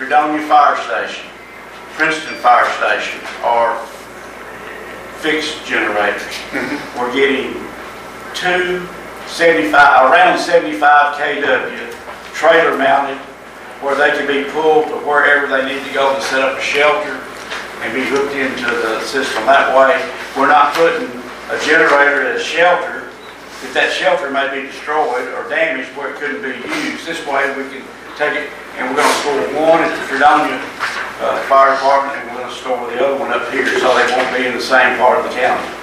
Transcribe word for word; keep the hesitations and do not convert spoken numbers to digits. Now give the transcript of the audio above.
Fredonia Fire Station, Princeton Fire Station are fixed generators. Mm-hmm. We're getting two seventy-five, around seventy-five K W trailer mounted, where they can be pulled to wherever they need to go to set up a shelter and be hooked into the system. That way, we're not putting a generator at a shelter if that shelter may be destroyed or damaged where it couldn't be used. This way, we can take it, and we're going to store one at the Fredonia uh, Fire Department, and we're going to store the other one up here so they won't be in the same part of the county.